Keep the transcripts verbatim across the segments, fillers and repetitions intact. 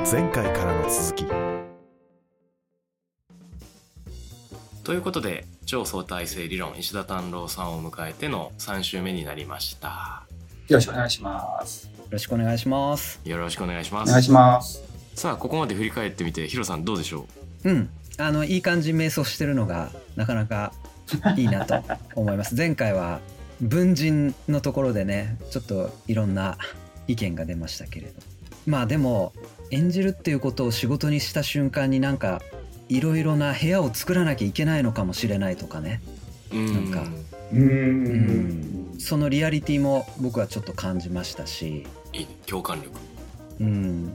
前回からの続きということで、超相対性理論石田丹郎さんを迎えてのさん週目になりました。 よろしくお願いします。 よろしくお願いします。 よろしくお願いします。 お願いします。 さあ、ここまで振り返ってみて、ヒロさんどうでしょう？うん、あのいい感じ瞑想してるのがなかなかいいなと思います。前回は文人のところでね、ちょっといろんな意見が出ましたけれど、まあでも演じるっていうことを仕事にした瞬間になんかいろいろな部屋を作らなきゃいけないのかもしれないとかね、なんかうーんうんそのリアリティも僕はちょっと感じましたし、 いいね、共感力。 うん、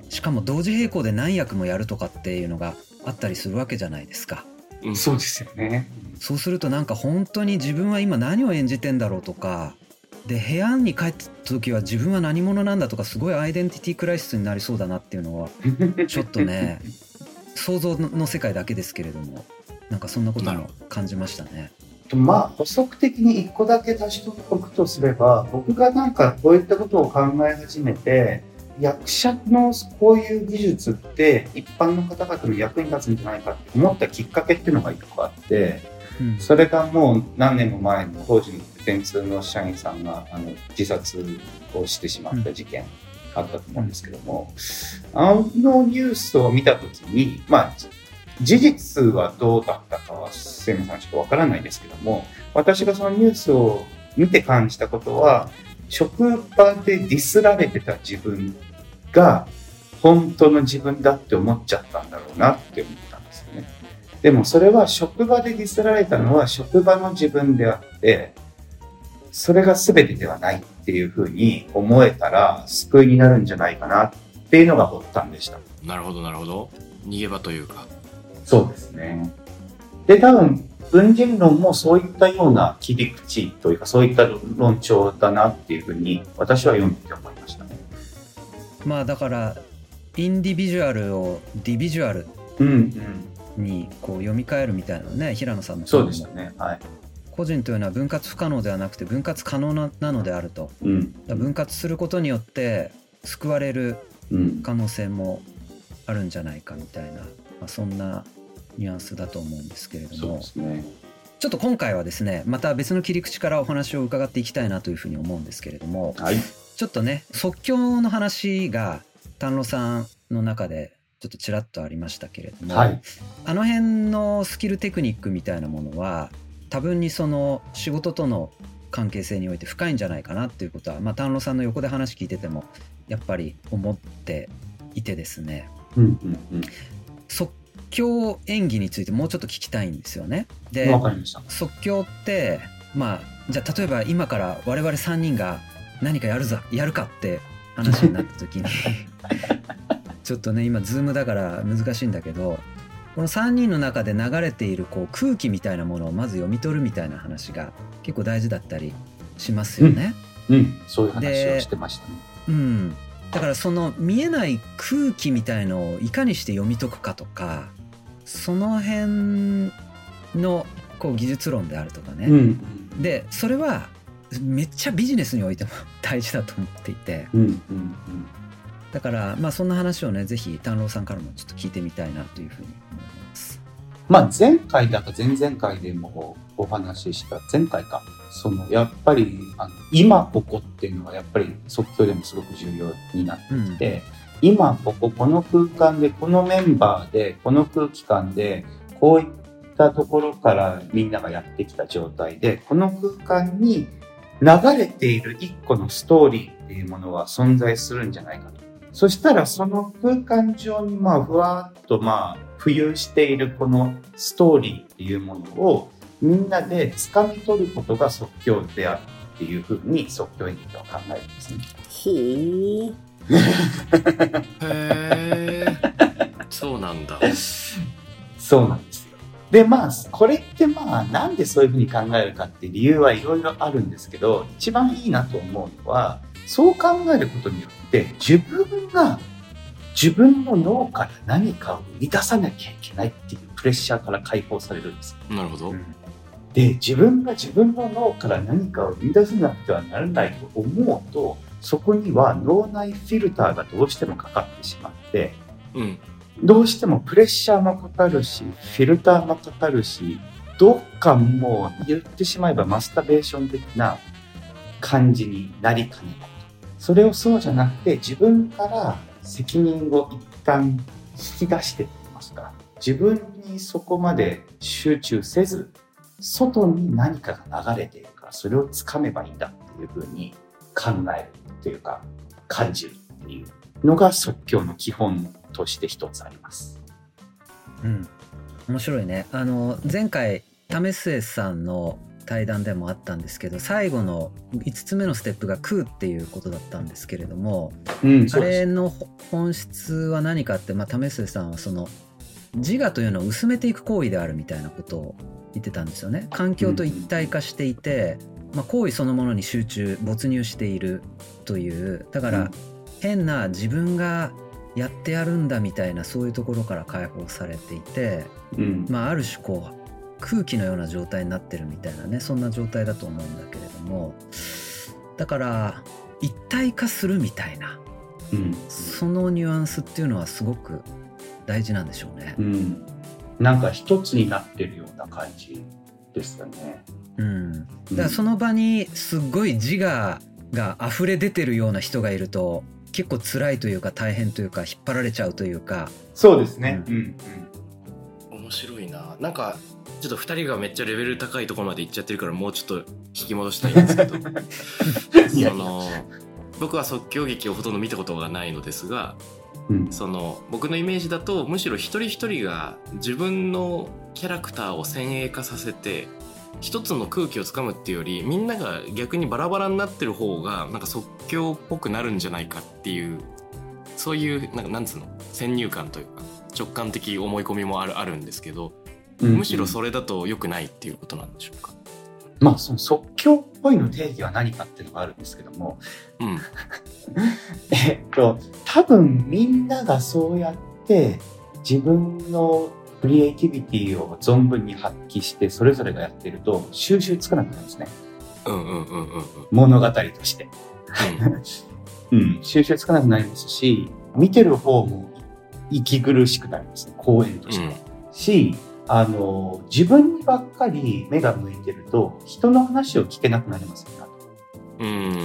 しかも同時並行で何役もやるとかっていうのがあったりするわけじゃないですか。 うん、そうですよね。 そうするとなんか本当に自分は今何を演じてんだろうとかで、部屋に帰った時は自分は何者なんだとか、すごいアイデンティティクライシスになりそうだなっていうのはちょっとね想像の世界だけですけれども、なんかそんなことも感じましたね。 まあ補足的に一個だけ足しておくとすれば、僕がなんかこういったことを考え始めて、役者のこういう技術って一般の方々の役に立つんじゃないかって思ったきっかけっていうのが一個あって、うん、それがもう何年も前の当時の電通の社員さんがあの自殺をしてしまった事件あったと思うんですけども、うん、あのニュースを見たときに、まあ事実はどうだったかは瀬野さんちょっとわからないですけども、私がそのニュースを見て感じたことは、職場でディスられてた自分が本当の自分だって思っちゃったんだろうなって思ったんですよね。でもそれは職場でディスられたのは職場の自分であって、それが全てではないっていうふうに思えたら救いになるんじゃないかなっていうのが発端でした。 なるほどなるほど。逃げ場というか。 そうですね。で、多分文人論もそういったような切り口というか、そういった論調だなっていうふうに私は読んでて思いましたね。 まあだからインディビジュアルをディビジュアルにこう読み替えるみたいなね、平野さんのそうでしたね。はい。 個人というのは分割不可能ではなくて分割可能 な, なのであると、うん、分割することによって救われる可能性もあるんじゃないかみたいな、まあ、そんなニュアンスだと思うんですけれども、 そうですね、 ちょっと今回はですね、また別の切り口からお話を伺っていきたいなというふうに思うんですけれども、 はい、 ちょっとね即興の話が丹野さんの中でちょっとちらっとありましたけれども、はい、あの辺のスキルテクニックみたいなものは多分にその仕事との関係性において深いんじゃないかなっていうことは、まあ、丹野さんの横で話聞いててもやっぱり思っていてですね、うんうんうん、即興演技についてもうちょっと聞きたいんですよね。で、 わかりました。 即興ってまあじゃあ例えば今から我々さんにんが何かやるぞやるかって話になった時にちょっとね今ズームだから難しいんだけど、このさんにんの中で流れているこう空気みたいなものをまず読み取るみたいな話が結構大事だったりしますよね。 うん、うん、そういう話をしてましたね。 うん、だからその見えない空気みたいのをいかにして読み解くかとか、その辺のこう技術論であるとかね、うん、でそれはめっちゃビジネスにおいても大事だと思っていて、うんうんうん、だからまあそんな話をねぜひ丹郎さんからもちょっと聞いてみたいなというふうに思います。 まあ前回だか前々回でもお話しした前回か、そのやっぱりあの今ここっていうのはやっぱり即興でもすごく重要になってきて、うん、今こここの空間でこのメンバーでこの空気感でこういったところからみんながやってきた状態で、この空間に流れている一個のストーリーっていうものは存在するんじゃないかと。そしたらその空間上にまあふわっとまあ浮遊しているこのストーリーっていうものをみんなで掴み取ることが即興であるっていうふうに即興演劇は考えるんですね。 ほーへーそうなんだ。 そうなんですよ。でまあこれってまあなんでそういうふうに考えるかって理由はいろいろあるんですけど、一番いいなと思うのはそう考えることによって自分が自分の脳から何かを生み出さなきゃいけないっていうプレッシャーから解放されるんです。 なるほど。 で自分が自分の脳から何かを生み出さなくてはならないと思うと、そこには脳内フィルターがどうしてもかかってしまって、 うん、 どうしてもプレッシャーもかかるし、フィルターもかかるし、どっかもう言ってしまえばマスタベーション的な感じになりかねない。それをそうじゃなくて、自分から責任を一旦引き出してって言いますか、自分にそこまで集中せず、外に何かが流れているから、それをつかめばいいんだっていうふうに考えるというか、感じるっていうのが即興の基本として一つあります。 うん、面白いね。あの前回為末さんの対談でもあったんですけど、最後のいつつめのステップが空っていうことだったんですけれども、うん、あれの本質は何かって、まあ、為末さんはその自我というのを薄めていく行為であるみたいなことを言ってたんですよね。環境と一体化していて、まあ、行為そのものに集中没入しているという、だから、うん、変な自分がやってやるんだみたいなそういうところから解放されていて、うん、まあある種こう空気のような状態になってるみたいなね、そんな状態だと思うんだけれども、だから一体化するみたいな、うん、そのニュアンスっていうのはすごく大事なんでしょうね。 うん、なんか一つになってるような感じですよね。 うん、だからその場にすごい自我が溢れ出てるような人がいると結構辛いというか大変というか引っ張られちゃうというか。 そうですね、うんうんうん、面白いな。なんかちょっとふたりがめっちゃレベル高いところまで行っちゃってるからもうちょっと引き戻したいんですけどその僕は即興劇をほとんど見たことがないのですが、うん、その僕のイメージだとむしろ一人一人が自分のキャラクターを先鋭化させて一つの空気をつかむっていうより、みんなが逆にバラバラになってる方がなんか即興っぽくなるんじゃないかっていう、そういうなんかなんつうの先入観というか直感的思い込みもあるあるんですけど、うんうん、むしろそれだと良くないっていうことなんでしょうか。 まあその即興っぽいの定義は何かっていうのがあるんですけども、うん、えっと多分みんながそうやって自分のクリエイティビティを存分に発揮してそれぞれがやってると収集つかなくなるんですね。うんうんうんうん、物語として、うんうん、収集つかなくなりますし、見てる方も息苦しくなりますね、公演として、うん、し、あの自分にばっかり目が向いてると人の話を聞けなくなりますよね。 うん、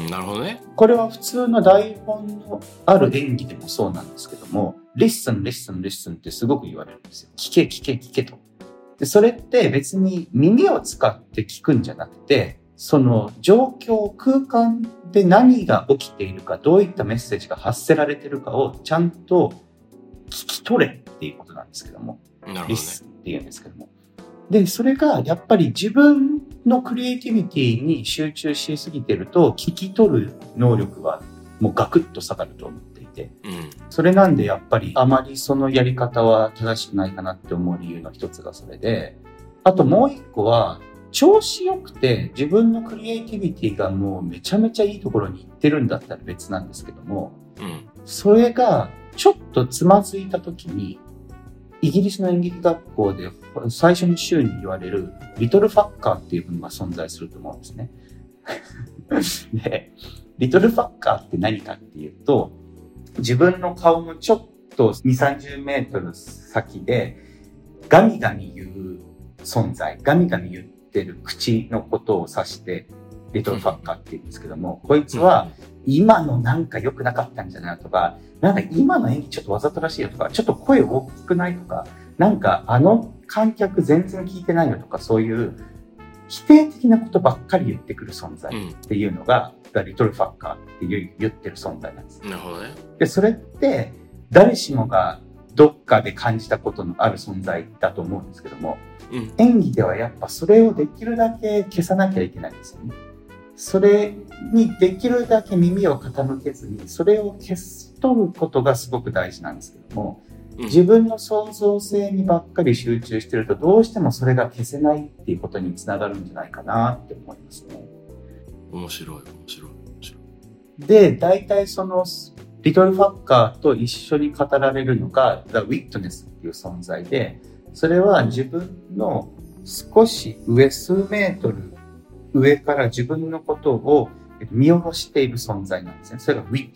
なるほどね。 これは普通の台本のある演技でもそうなんですけども、リッスン、リッスン、リッスンってすごく言われるんですよ。聞け、聞け、聞けと。で、それって別に耳を使って聞くんじゃなくて、その状況、空間で何が起きているか、どういったメッセージが発せられているかをちゃんと聞き取れっていうことなんですけども、 なるほどね、 リッスンっていうんですけども。で、それがやっぱり自分のクリエイティビティに集中しすぎてると、聞き取る能力はもうガクッと下がると思っていて、うん、それなんでやっぱりあまりそのやり方は正しくないかなって思う理由の一つがそれで、あともう一個は、調子よくて自分のクリエイティビティがもうめちゃめちゃいいところに行ってるんだったら別なんですけども、うん、それがちょっとつまずいた時に、イギリスの演劇学校で最初の週に言われるリトルファッカーっていうものが存在すると思うんですね。で、リトルファッカーって何かっていうと、自分の顔のちょっとにじゅう、さんじゅうメートル先でガミガミ言う存在、ガミガミ言ってる口のことを指してリトルファッカーって言うんですけども、こいつは今のなんか良くなかったんじゃないとか、なんか今の演技ちょっとわざとらしいよとか、ちょっと声大きくないとか、なんかあの観客全然聞いてないよとか、そういう否定的なことばっかり言ってくる存在っていうのが、うん、リトルファッカーって言ってる存在なんです。 なるほどね。 で、それって誰しもがどっかで感じたことのある存在だと思うんですけども、うん、演技ではやっぱそれをできるだけ消さなきゃいけないんですよね。それにできるだけ耳を傾けずに、それを消し取ることがすごく大事なんですけども、自分の創造性にばっかり集中してると、どうしてもそれが消せないっていうことにつながるんじゃないかなって思いますね。 面白い、面白い、面白い。で、大体その、リトルファッカーと一緒に語られるのが、The Witness っていう存在で、それは自分の少し上、数メートル上から自分のことを見下ろしている存在なんですね。それがウィットネスって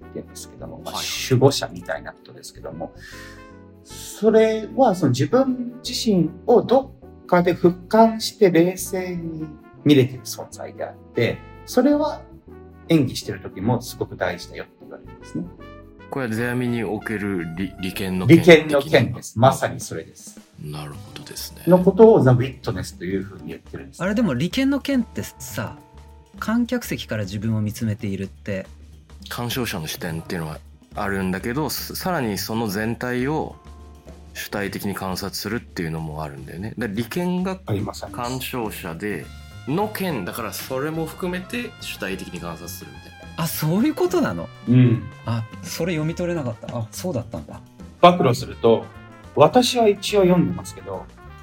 言うんですけども、まあ、 はい守護者みたいなことですけども、それはその自分自身をどっかで俯瞰して冷静に見れてる存在であって、それは演技してる時もすごく大事だよって言われるんですね。 これは世阿弥における利利権の利権の権です。まさにそれです。 なるほどですね。 のことをザ・ウィットネスというふうに言ってるんです。 あれでも利権の権ってさ、観客席から自分を見つめているって、 鑑賞者の視点っていうのはあるんだけど、さらにその全体を主体的に観察するっていうのもあるんだよね。だから利権が鑑賞者での権だから、それも含めて主体的に観察するみたいな。 あ、そういうことなの。 うん。 あ、それ読み取れなかった。あ、そうだったんだ。 暴露すると、私は一応読んでますけど、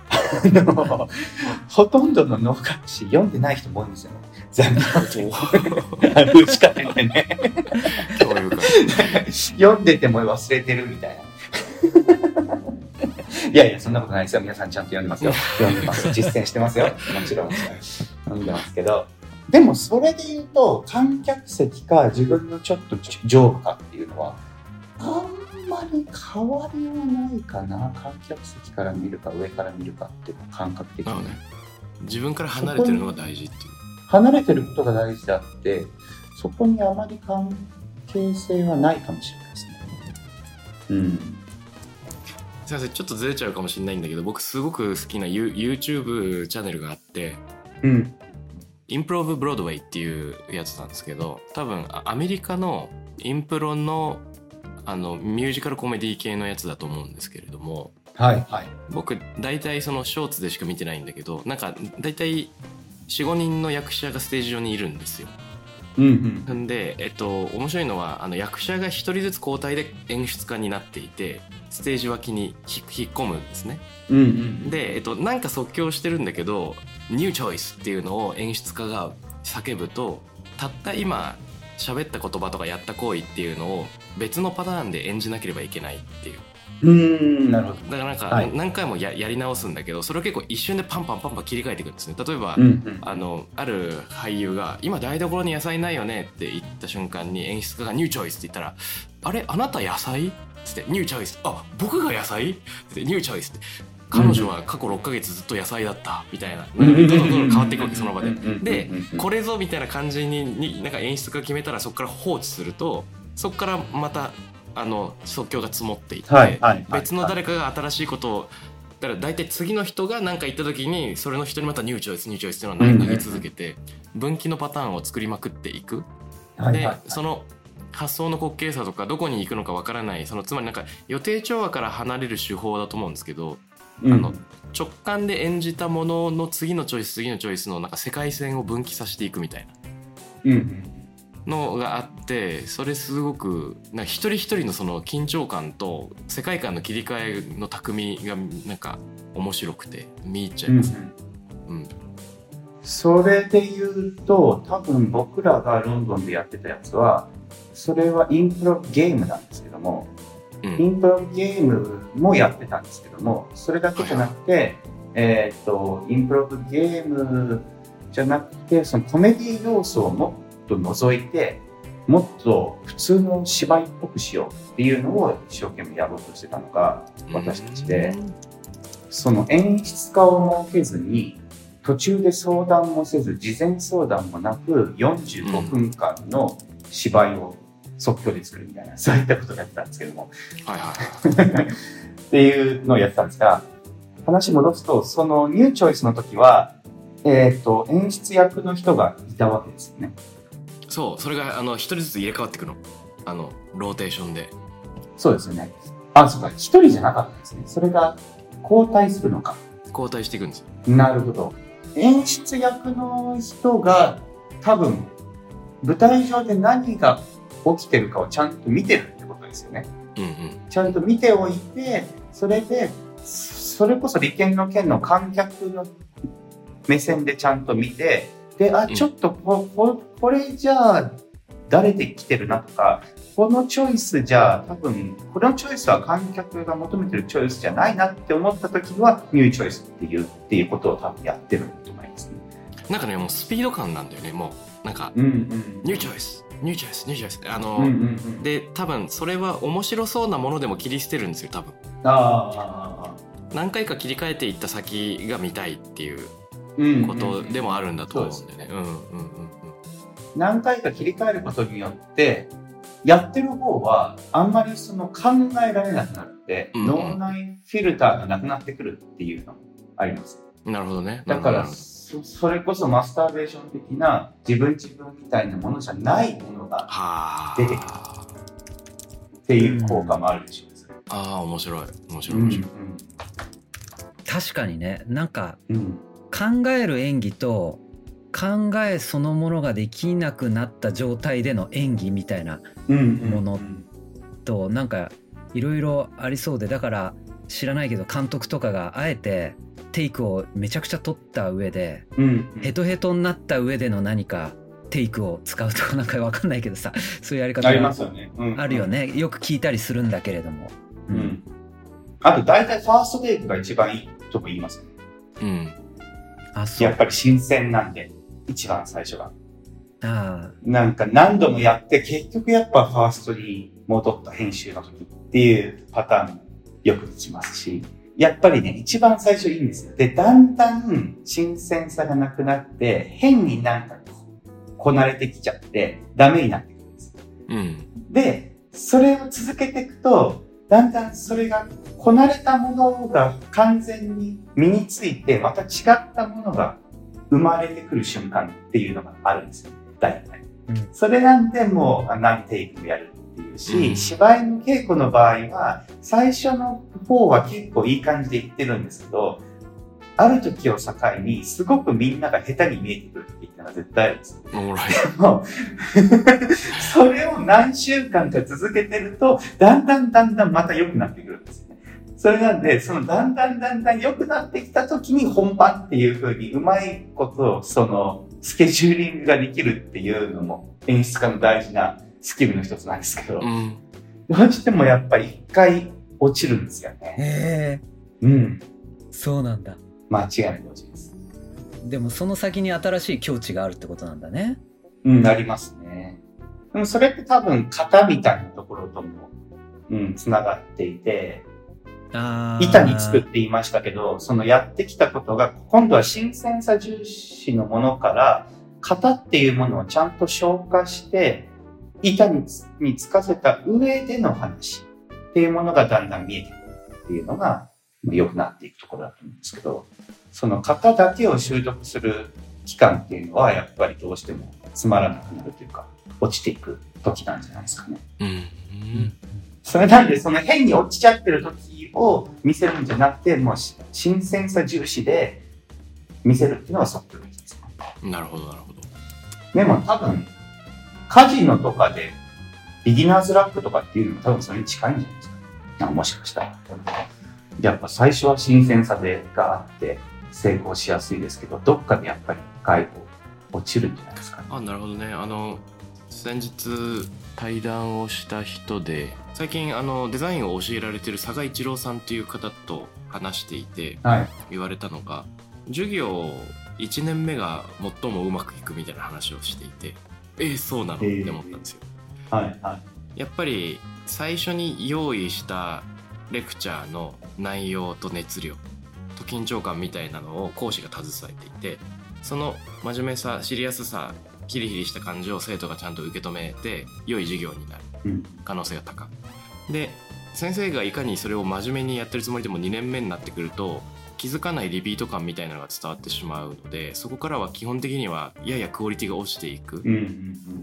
ほとんどの能楽師読んでない人も多いんですよね。残念なこと。しか出てね。読んでても忘れてるみたいな。いやいや、そんなことないですよ。皆さんちゃんと読んでますよ。読んでます。実践してますよ。もちろん。読んでますけど。でもそれで言うと、観客席か自分のちょっと上部かっていうのは、あんまり変わりはないかな。観客席から見るか上から見るかっていうの感覚的に、ね、 自分から離れてるのが大事っていう。 離れてることが大事であって、そこにあまり関係性はないかもしれないですね。うん。 すいません、ちょっとずれちゃうかもしれないんだけど、僕すごく好きな YouTube チャンネルがあって、 うん。 インプロブブロードウェイっていうやつなんですけど、多分アメリカのインプロのあのミュージカルコメディ系のやつだと思うんですけれども、 はいはい。 僕大体そのショーツでしか見てないんだけど、なんか大体 よん,ご 人の役者がステージ上にいるんですよ。 うんうん。 んで、えっと、面白いのはあの役者が一人ずつ交代で演出家になっていて、ステージ脇に引っ込むんですね。 うんうん、 で、えっと、なんか即興してるんだけど、ニューチョイスっていうのを演出家が叫ぶと、たった今喋った言葉とかやった行為っていうのを別のパターンで演じなければいけないっていう。 うーん、なるほど。 だからなんか、 はい、 何回も や, やり直すんだけど、それを結構一瞬でパンパンパンパン切り替えていくんですね。例えば、 うんうん、 あのある俳優が今台所に野菜ないよねって言った瞬間に、演出家がニューチョイスって言ったら、あれあなた野菜ってニューチョイス、あ僕が野菜ってニューチョイスって、彼女は過去ろっかげつずっと野菜だったみたいな、どんどんどんどん変わっていくわけ、その場で。で、これぞみたいな感じにになんか演出家が決めたら、そこから放置すると、そこからまたあの即興が積もっていって、はいはい、別の誰かが新しいことを、だから大体次の人が何か言った時に、それの人にまたニューチョイスニューチョイスっていうのを投げ続けて、分岐のパターンを作りまくっていく。 はいはいで、 はい、 その発想の滑稽さとかどこに行くのかわからない、そのつまりなんか予定調和から離れる手法だと思うんですけど、うん、あの直感で演じたものの次のチョイス次のチョイスのなんか世界線を分岐させていくみたいな。うんうんのがあって、それすごくなんか一人一人のその緊張感と世界観の切り替えの巧みがなんか面白くて見入っちゃいますね、うんうん、 それで言うと、多分僕らがロンドンでやってたやつは、それはインプロゲームなんですけども、うん、インプロゲームもやってたんですけども、それだけじゃなくて、はい、えー、っとインプロゲームじゃなくて、そのコメディ要素をもと除いて、もっと普通の芝居っぽくしようっていうのを一生懸命やろうとしてたのが私たちで、その演出家を設けずに、途中で相談もせず、事前相談もなくよんじゅうごふんかんの芝居を即興で作るみたいな、そういったことをやってたんですけども、はいはい、っていうのをやってたんですが、話戻すと、そのニューチョイスの時は、えーと、演出役の人がいたわけですよね。 そう、それがあの一人ずつ入れ替わっていくの、あのローテーションで。 そうですよね。あ、そうか、一人じゃなかったんですね。それが交代するのか。 交代していくんですよ。 なるほど。演出役の人が多分舞台上で何が起きてるかをちゃんと見てるってことですよね。うんうん。ちゃんと見ておいて、それでそれこそ利権の件の観客の目線でちゃんと見て。で、あ、ちょっと こ, こ, これじゃあだれてきてるなとか、このチョイスじゃあ多分このチョイスは観客が求めてるチョイスじゃないなって思った時はニューチョイスっていうっていうことを多分やってると思いますね。 なんかね、もうスピード感なんだよね。もなんか、 うんうん、 ニューチョイスニューチョイスニューチョイスあの、 うんうんうん、 で多分それは面白そうなものでも切り捨てるんですよ多分。 あ何回か切り替えていった先が見たいっていうことでもあるんだと思うんでね。うんうんうんうん。 何回か切り替えることによってやってる方はあんまりその考えられなくなって、うんうん、脳内フィルターがなくなってくるっていうのもあります。 なるほどね。 だからそ, それこそマスターベーション的な自分自分みたいなものじゃないものが出てくるっていう効果もあるでしょう、ね。 うん、ああ面白い面白い面白い、うんうん、 確かにねなんか、うん、考える演技と考えそのものができなくなった状態での演技みたいなものとなんかいろいろありそうで、だから知らないけど監督とかがあえてテイクをめちゃくちゃ撮った上で、うんうん、ヘトヘトになった上での何かテイクを使うとかなんか分かんないけどさ、そういうやり方がありますよね。うんうん、あるよね。よく聞いたりするんだけれども、 うんうん、あと大体ファーストテイクが一番いいとも言いますね。うん、あそうやっぱり新鮮なんで一番最初があなんか何度もやって結局やっぱファーストに戻った編集の時っていうパターンよくしますし、やっぱりね一番最初いいんですよ。でだんだん新鮮さがなくなって変になんかこなれてきちゃってダメになってくるんです、うん、でそれを続けていくとだんだんそれがこなれたものが完全に身についてまた違ったものが生まれてくる瞬間っていうのがあるんですよ大体、うん、それなんでもう何テイクもやるっていうし、うん、芝居の稽古の場合は最初の方は結構いい感じでいってるんですけど、ある時を境にすごくみんなが下手に見えてくる時っていうのは絶対あるんです。でもそれを何週間か続けてるとだんだんだんだんまた良くなってくるんですよね。それなんでそのだんだんだんだん良くなってきた時に本番っていう風にうまいことそのスケジューリングができるっていうのも演出家の大事なスキルの一つなんですけど、うん、どうしてもやっぱり一回落ちるんですよね。 へー。うん。 そうなんだ。 間違いなく落ちます。 でもその先に新しい境地があるってことなんだね。 うん、ありますね。でもそれって多分型みたいなところとも、うん、つながっていて、あ板につくって言いましたけど、そのやってきたことが今度は新鮮さ重視のものから型っていうものをちゃんと消化して板に つ, につかせた上での話っていうものがだんだん見えてくるっていうのが良くなっていくところだと思うんですけど、その型だけを習得する期間っていうのはやっぱりどうしてもつまらなくなるというか落ちていく時なんじゃないですかね。うんうん、それなんでその変に落ちちゃってる時を見せるんじゃなくて、もう新鮮さ重視で見せるっていうのは即興的ですね。 なるほどなるほど。 でも多分カジノとかでビギナーズラップとかっていうのも多分それに近いんじゃないですか、ね、もしかしたら。やっぱ最初は新鮮さでがあって成功しやすいですけど、どっかでやっぱり外部落ちるんじゃないですかね。 あ、なるほどね。あの先日対談をした人で最近あのデザインを教えられている佐賀一郎さんという方と話していて、はい、言われたのが授業いちねんめが最もうまくいくみたいな話をしていて、えー、そうなのって思ったんですよ、 えーはいはい、 やっぱり最初に用意したレクチャーの内容と熱量と緊張感みたいなのを講師が携えていて、その真面目さシリアスさヒリヒリした感じを生徒がちゃんと受け止めて良い授業になる可能性が高い、うん、で先生がいかにそれを真面目にやってるつもりでもにねんめになってくると気づかないリピート感みたいなのが伝わってしまうので、そこからは基本的にはややクオリティが落ちていく、うんうんうん、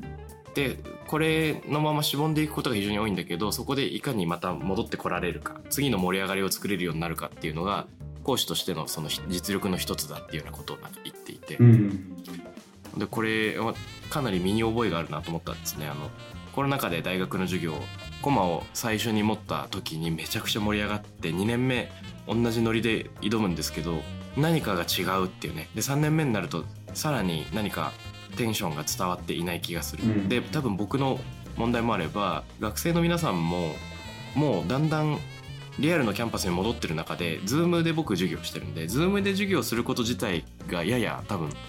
でこれのまましぼんでいくことが非常に多いんだけど、そこでいかにまた戻ってこられるか、次の盛り上がりを作れるようになるかっていうのが講師としてのその実力の一つだっていうようなことをなんか言っていて、うん、でこれはかなり身に覚えがあるなと思ったんですね。あのコロナ禍で大学の授業コマを最初に持った時にめちゃくちゃ盛り上がってにねんめ同じノリで挑むんですけど何かが違うっていうね。でさんねんめになるとさらに何かテンションが伝わっていない気がする、うん、で多分僕の問題もあれば学生の皆さんももうだんだんリアルのキャンパスに戻ってる中で Zoom で僕授業してるんで Zoom で授業すること自体がやや多分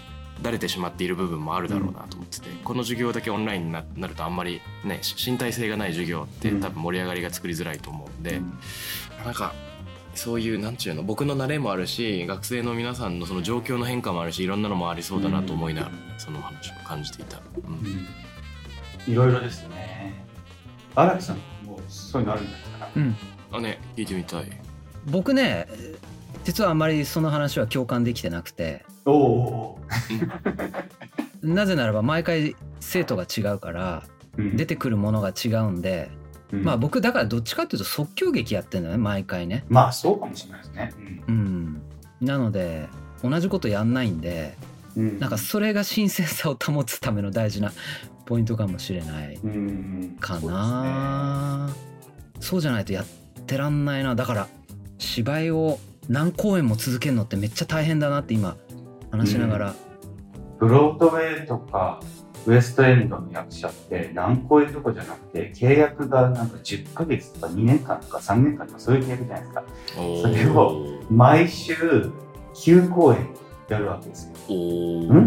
だれてしまっている部分もあるだろうなと思ってて、うん、この授業だけオンラインに な, なるとあんまりね身体性がない授業って多分盛り上がりが作りづらいと思うんで、うん、なんかそういうなんちゅうの僕の慣れもあるし学生の皆さんのその状況の変化もあるしいろんなのもありそうだなと思いながら、ね、うん、その話を感じていた、うんうん、いろいろですね。荒木さんもそういうのあるんですか？ うん、 あね聞いてみたい。 僕ね実はあんまりその話は共感できてなくて、 おおなぜならば毎回生徒が違うから、うん、出てくるものが違うんで、うん、まあ僕だからどっちかっていうと即興劇やってるんだよね毎回ね。 まあそうかもしれないですね、 うん、うん、なので同じことやんないんで、うん、なんかそれが新鮮さを保つための大事なポイントかもしれないかな、うん、そうですね。そうじゃないとやってらんないな。だから芝居を何公演も続けるのってめっちゃ大変だなって今話しながら、 うん、ブロードウェイとかウエストエンドの役者って何公演とかじゃなくて契約がなんかじゅっかげつとかにねんかんとかさんねんかんとかそういう契約じゃないですか。それを毎週きゅうこうえんやるわけですよ。ん ?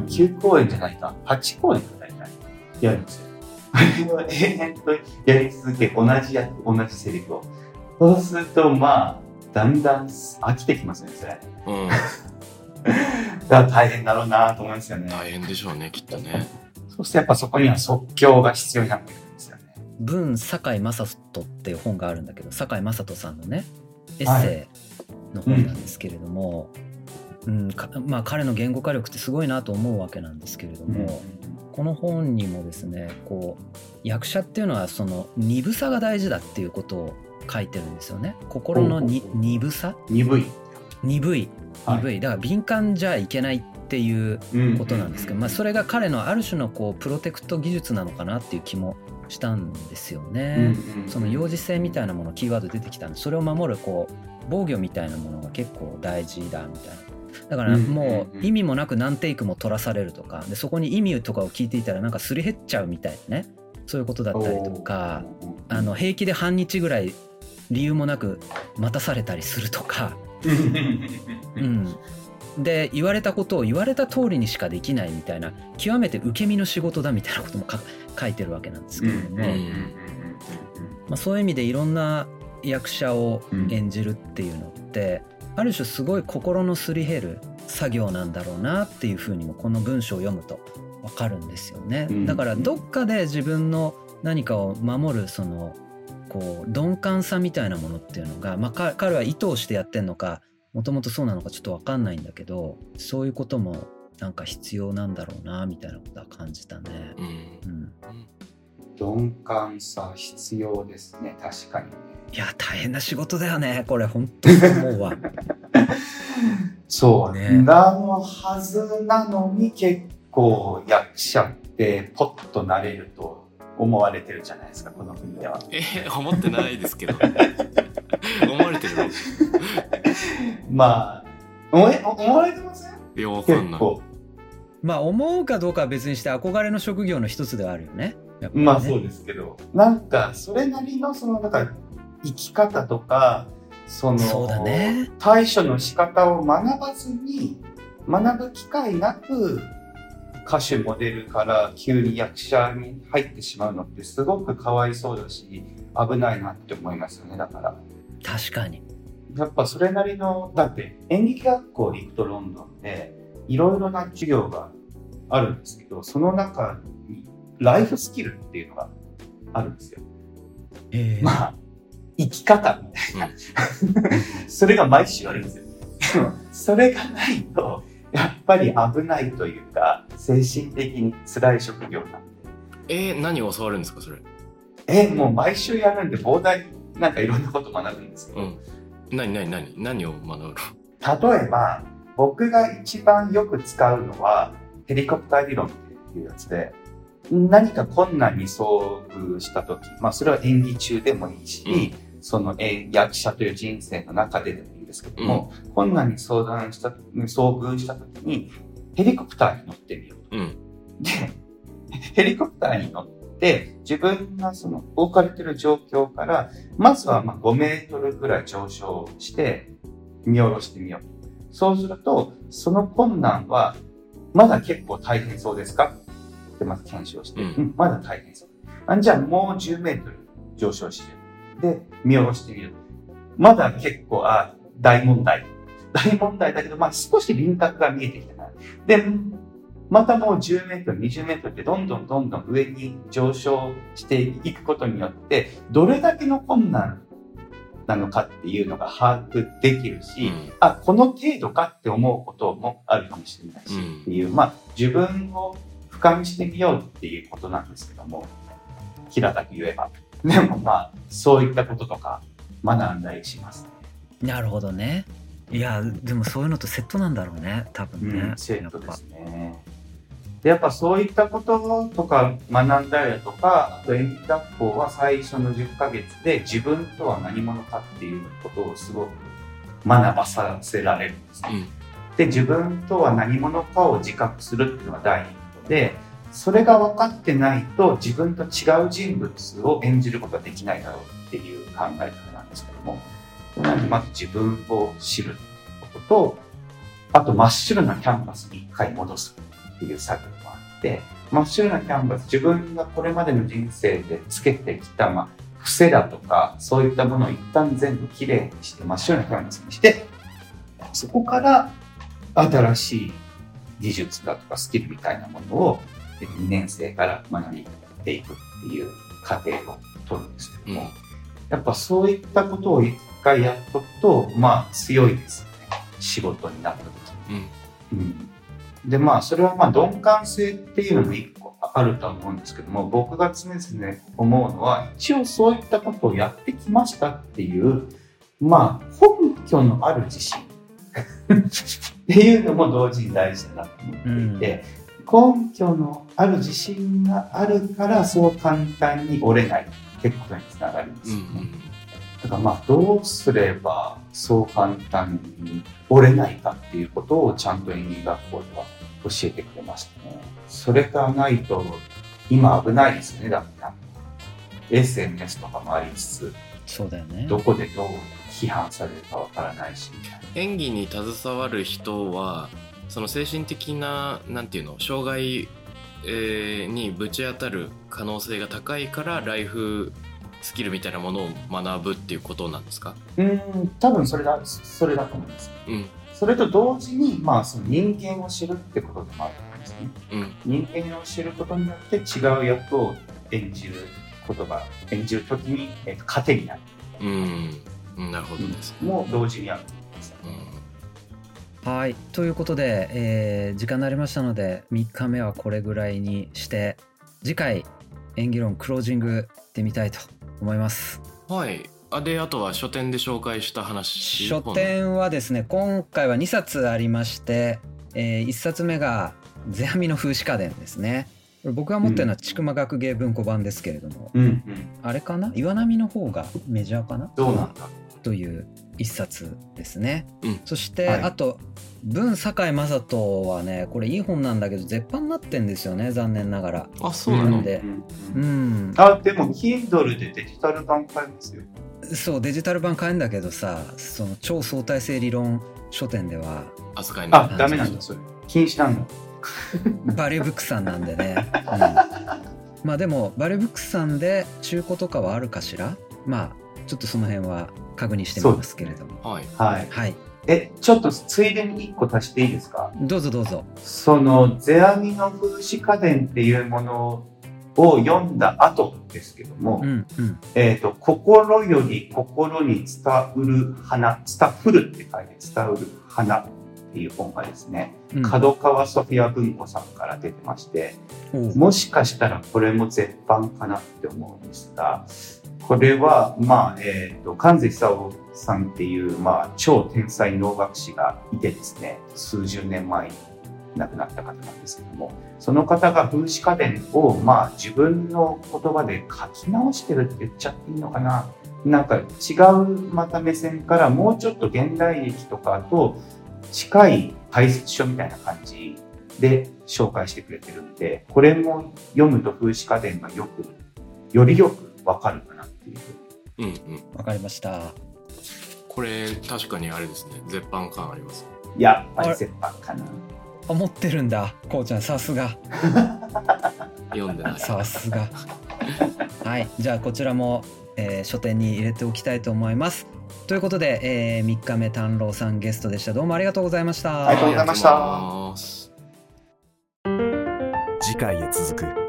きゅう 公演じゃないかはちこうえんくらいやるんですよ。これを永遠とやり続け同じ役同じセリフをそうするとまあだんだん飽きてきますねそれ、うん、だから大変だろうなと思いますよね。 大変でしょうねきっとね。 そしてやっぱそこには即興が必要になってくるんですよね。 文堺雅人っていう本があるんだけど堺雅人さんのねエッセイの本なんですけれども、はいうんうんまあ、彼の言語化力ってすごいなと思うわけなんですけれども、うん、この本にもですねこう役者っていうのはその鈍さが大事だっていうことを書いてるんですよね。心のに鈍さ鈍い鈍い鈍いだから敏感じゃいけないっていうことなんですけど、まあ、それが彼のある種のこうプロテクト技術なのかなっていう気もしたんですよね。その幼児性みたいなものキーワード出てきたんでそれを守るこう防御みたいなものが結構大事だみたいな。だからもう意味もなく何テイクも取らされるとかでそこに意味とかを聞いていたらなんかすり減っちゃうみたいなねそういうことだったりとかあの平気で半日ぐらい理由もなく待たされたりするとか、うん、で言われたことを言われた通りにしかできないみたいな極めて受け身の仕事だみたいなことも書いてるわけなんですけれども、まあ、そういう意味でいろんな役者を演じるっていうのってある種すごい心のすり減る作業なんだろうなっていうふうにもこの文章を読むと分かるんですよね。だからどっかで自分の何かを守るそのこう鈍感さみたいなものっていうのが、まあ、彼は意図してやってんのかもともとそうなのかちょっと分かんないんだけどそういうこともなんか必要なんだろうなみたいなことは感じたね、うんうん、鈍感さ必要ですね。確かにいや大変な仕事だよねこれ本当に思うわそうねなのはずなのに結構役者ってポッとなれると思われてるじゃないですかこの国では。 えー、思ってないですけど思われてるのまあ思え思われてません？ いやわかんない。 まあ思うかどうかは別にして憧れの職業の一つではあるよね。 やっぱりねまあそうですけどなんかそれなりのそのなんか生き方とかそのそうだね対処の仕方を学ばずに学ぶ機会なく歌手モデルから急に役者に入ってしまうのってすごくかわいそうだし危ないなって思いますよね。だから確かにやっぱそれなりのだって演劇学校に行くとロンドンでいろいろな授業があるんですけどその中にライフスキルっていうのがあるんですよ、えー、まあ生き方みたいなそれが毎週あるんですよそれがないとやっぱり危ないというか精神的に辛い職業なんで。 えー、何を教わるんですかそれ？ えー、もう毎週やるんで膨大になんかいろんなこと学ぶんですけど、うん、 何何何何を学ぶの？ 例えば僕が一番よく使うのはヘリコプター理論っていうやつで何か困難に遭遇した時、まあそれは演技中でもいいし、うん、その役者という人生の中ででもいいんですけども、うん、困難に相談した遭遇した時にヘリコプターに乗ってみよう、うん、でヘリコプターに乗って自分がその置かれている状況からまずはまあごメートルぐらい上昇して見下ろしてみよう。そうするとその困難はまだ結構大変そうですかってまず検証して、うん、うん、まだ大変そう。あじゃあもうじゅうメートル上昇してる。で、見下ろしてみる。まだ結構、あ大問題。大問題だけど、まあ少し輪郭が見えてきたな。で、またもうじゅうメートル、にじゅうメートルってどんどんどんどん上に上昇していくことによって、どれだけの困難なのかっていうのが把握できるし、うん、あ、この程度かって思うこともあるかもしれないし、うん、っていう、まあ自分を俯瞰してみようっていうことなんですけども、平たく言えば。でもまあ、そういったこととか学んだりします、 ね。なるほどね。いや、でもそういうのとセットなんだろうね、多分ね。 うん、セットですね。で、やっぱそういったこととか学んだりだとか、あと演技学校は最初のじゅっかげつで自分とは何者かっていうことをすごく学ばさせられるんですね。うん、で、自分とは何者かを自覚するっていうのが第一歩で、それが分かってないと自分と違う人物を演じることができないだろうっていう考え方なんですけども、まず自分を知ることと、あと真っ白なキャンバスに一回戻すっていう作業もあって、真っ白なキャンバス、自分がこれまでの人生でつけてきた、まあ、癖だとか、そういったものを一旦全部きれいにして、真っ白なキャンバスにして、そこから新しい技術だとかスキルみたいなものをにねん生から学びていくっていう過程を取るんですけども、うん、やっぱそういったことを一回やっとくと、まあ強いですよね。仕事になった時に。うんうん、で、まあそれはまあ鈍感性っていうのも一個あると思うんですけども、僕が常々思うのは、一応そういったことをやってきましたっていう、まあ根拠のある自信っていうのも同時に大事だなと思っていて、うん、根拠のある自信があるからそう簡単に折れないってことにつながるんですよね。うん、だからまあどうすればそう簡単に折れないかっていうことをちゃんと演技学校では教えてくれましたね。それがないと今危ないですよね。だからエスエヌエス とかもありつつ、 そうだよね。 どこでどう批判されるかわからないしみたいな。 演技に携わる人はその精神的ななんていうの障害、えー、にぶち当たる可能性が高いからライフスキルみたいなものを学ぶっていうことなんですか？ うーん、多分それだそれだと思います。うん、それと同時に、まあ、その人間を知るってことでもあるんですね。うん、人間を知ることによって違う役を演じることが演じるときに、えー、糧になる。 うん、なるほどです、 ね。もう同時にあると思います。 うん、はい、ということで、えー、時間になりましたのでみっかめはこれぐらいにして次回演技論クロージングってみたいと思います。 はい。あであとは書店で紹介した話。 書店はですね今回はにさつありまして、えー、いっさつめが世阿弥の風刺家電ですね。僕が持ってるのは千曲学芸文庫版ですけれども、うんうん、あれかな岩波の方がメジャーかなどうなんだという一冊ですね。うん、そして、はい、あと文坂井正人はねこれいい本なんだけど絶版になってんですよね残念ながら。 あそうなので、うんうん、 あでも Kindle でデジタル版買えますよ。 そうデジタル版買えるんだけどさその超相対性理論書店では扱えない。 あダメなんだそれ禁止なんだバリューブックさんなんでね、うん、まあでもバリューブックさんで中古とかはあるかしら。まあちょっとその辺は確認してみますけれども。 はい、 はいはい、えちょっとついでにいっこ足していいですか？ どうぞどうぞ。 その世阿弥の風刺家電っていうものを読んだ後ですけども、うんうん、えっ、ー、と心より心に伝うる花、伝うるって書いて伝うる花っていう本がですね、うん、角川ソフィア文庫さんから出てまして、うん、もしかしたらこれも絶版かなって思うんですが、これはまあえっ、ー、と関瀬久夫さんっていうまあ超天才能楽師がいてですね、数十年前に亡くなった方なんですけども、その方が風刺家電をまあ自分の言葉で書き直してるって言っちゃっていいのかな、なんか違うまた目線からもうちょっと現代劇とかと近い解説書みたいな感じで紹介してくれてるんで、これも読むと風刺家電がよくよりよくわかるかなっていう。 うんうん。 わかりました。 これ確かにあれですね、絶版感あります。 やっぱり絶版かな。 あ持ってるんだこうちゃん、さすが読んでない。 さすがはい、じゃあこちらも、えー書店に入れておきたいと思います。ということで、えー、みっかめ丹郎さんゲストでした。どうもありがとうございました。 ありがとうございました。 ありがとうございます。 次回へ続く。